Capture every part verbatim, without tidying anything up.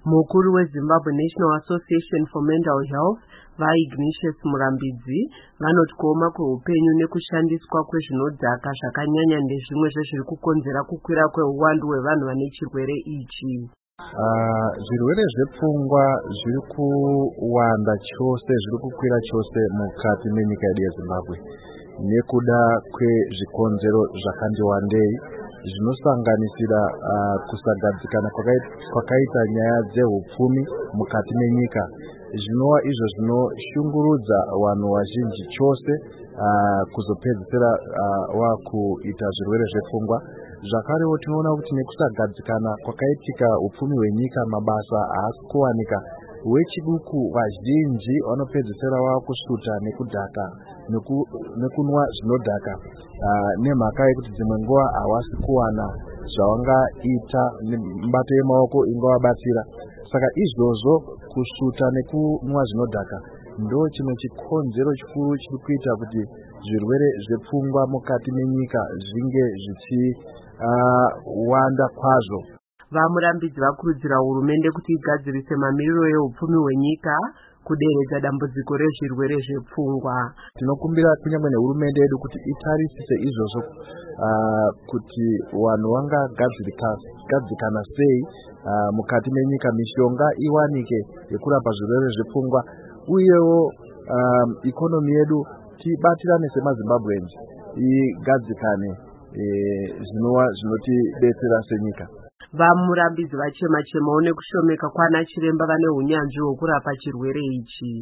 Mukuru weZimbabwe National Association for Mental Health, vaIgnatius Murambidzi, vanoti kuoma kweupenyu nekushandiswa kwezvinodhaka zvakanyanya ndezvimwe zvezviri kukonzera kukwira kweuwandu hwevanhu vane chirwere ichi. Uh, zvirwere zvepfungwa zviri kuwanda chose, zviri kukwira chose mukati menyika yedu yeZimbabwe nekuda kwezvikonzero zvakandiwandei zvinosanganisira uh, kusagadzikana kwakaita nyaya dzehupfumi mukati menyika, zvinova izvo zvinoshungurudza vanhu vazhinji chose uh, kuzopedzisira uh, wakuita zvirwere zvepfungwa. Zvakarewo tinoona kuti nekusagadzikana kwakaitika upfumi hwenyika, mabasa haasi kuwanika, wechiduku vazhinji vanopedzisira vakusuta nekudhaka neku, nekunwa zvinodhaka uh, nemhaka yekuti dzimwe nguva havasi kuwana zvavangaita mibato yemaoko ingovabatsira. Saka izvozvo kusuta nekunwa zvinodhaka ndo chimwe chikonzero chikuru chiri kuita kuti zvirwere zvepfungwa mukati menyika zvinge zvichi uh, wanda kwazvo. Vamurambidzi vakurudzira hurumende kuti igadzirise mamiriro yeupfumi hwenyika kuderedza dambudziko rezvirwere zvepfungwa. Tinokumbira kunyangwe nehurumende yedu kuti itarisise izvozvo uh, kuti vanhu vangagadzikana sei uh, mukati menyika, mishonga iwanike yekurapa zvirwere zvepfungwa, uyewo um, ikonomi yedu tibatirane semaZimbabweans igadzikane e, zvinova zvinotidetsera senyika. Vamurambidzi vachema-chemawo nekushomeka kwana chiremba vane hunyanzvi hwekurapa chirwere ichi.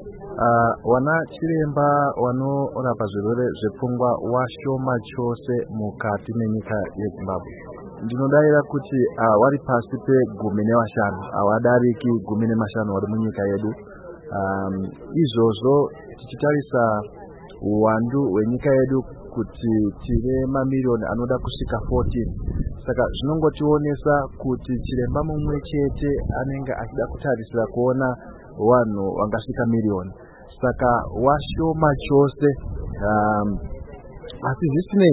Uh, wana chiremba vanorapa zvirwere zvepfungwa washoma chose mukati menyika yeZimbabwe. Ndinodavira kuti uh, vari pasi pegumi nevashanu, havadariki gumi nemashanu vari munyika yedu. Um, izvozvo tichitarisa uwandu hwenyika yedu kuti tine mamiliyoni anoda kusvika fourteen, saka zvinongotionesa kuti chiremba mumwe chete anenge achida kutarisira kuona vanhu vangasvika miliyoni, saka washoma chose. Um, asi zvisinei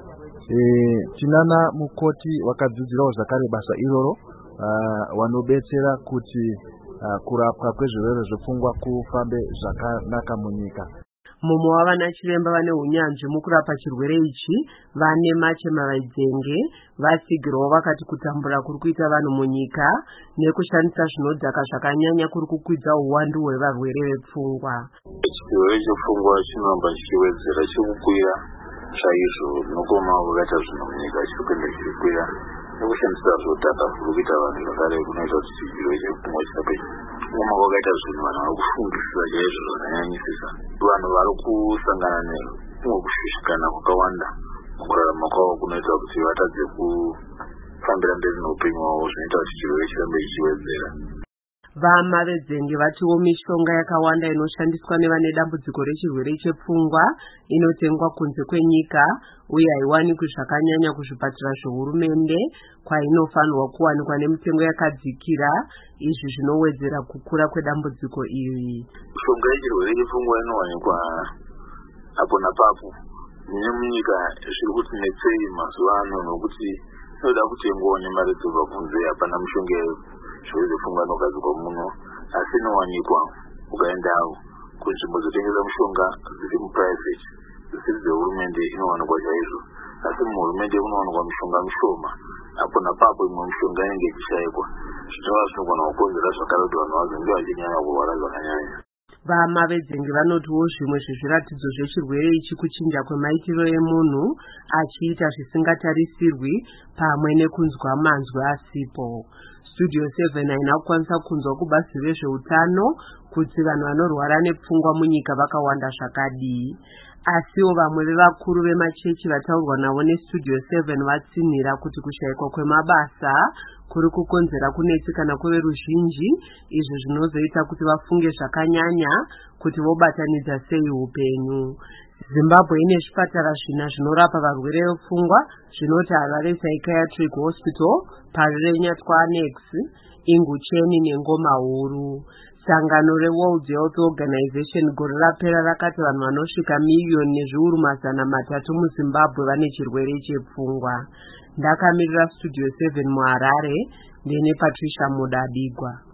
e, tinana mukoti wakadzidzirawo zvakare basa iroro uh, vanobetsera kuti uh, kurapwa kwezvirwere zvepfungwa kufambe zvakanaka munyika. Mumwe wavana chiremba vane hunyanzvi mukurapa chirwere ichi, vane Machema Vaidzenge, vasigirwawo vakati kutambura kuri kuita vanhu munyika nekushandisa zvinodhaka zvakanyanya kuri kukwidza uwandu hwevarwere vepfungwa. Chirwere chepfungwa chinoramba chichiwedzera chikukwira chaizvo, nokoma kwakaita zvinhu munyika chiri kuenda chichikwira nekushandisa zvinodhaka kuri kuita vanhu zvakare kunoita kuti chirwere chepfungwa chisapera. Nokoma kwakaita zvinhu vanhu vari kufungisisa chaizvo zvakanyanyisisa. Vanhu vari kusangana nekumwe kushushikana kwakawanda mukurarama kwavo kunoita kuti vatadze kufambira mberi noupenyu hwavo, zvinoita kuti chirwere chirambe chichiwedzera. VaMavedzenge vatiwo mishonga yakawanda inoshandiswa nevane dambudziko rechirwere chepfungwa inotengwa kunze kwenyika uye haiwanikwi zvakanyanya kuzvipatara zvohurumende, kwainofanirwa kuwanikwa nemitengo yakadzikira. Izvi zvinowedzera kukura kwedambudziko iri. Mishonga yechirwere chepfungwa inowanikwa apo napapo nemunyika zviri kuti netsei mazuva ano, nokuti inoda kutengwa nemari dzobva kunze. Hapana mishonga zvirwere zvepfungwa inogadzirwa muno, asi inowanikwa ukaenda kunzvimbo dzotengesa mishonga dziri muprivate dzisiri dzehurumende inowanikwa chaizvo, asi muhurumende munowanikwa mishonga mishoma. Apo napapo imwe mishonga inenge ichishayikwa, zvinova zvinogona kukonzera zvakare kuti vanhu vazonge vachinyanya kurwara zvakanyanya. VaMavedzenge vanotiwo zvimwe zvezviratidzo zvechirwere ichi kuchinja kwemaitiro emunhu achiita zvisingatarisirwi pamwe nekunzwa manzwi asipo. Studio seven haina kukwanisa kunzwa kubazi rezveutano kuti vanhu vanorwara nepfungwa munyika vakawanda zvakadii, asiwo vamwe vevakuru vemachechi vataurwa navo neStudio seven vatsinhira kuti kushayikwa kwemabasa kuri kukonzera kunetsekana kweveruzhinji, izvo zvinozoita kuti vafunge zvakanyanya kuti vobatanidza sei upenyu. Zimbabwe ine zvipatara zvina zvinorapa varwere vepfungwa, zvinoti Harare Psychiatric Hospital, Parurenya Twanex, Ingucheni neNgoma Huru. Sangano reWorld Health Organization gore rapera rakati vanhu vanosvika miliyoni nezviuru mazana matatu muZimbabwe vane chirwere chepfungwa. Ndakamirira Studio seven muHarare ndine Patricia Mudadigwa.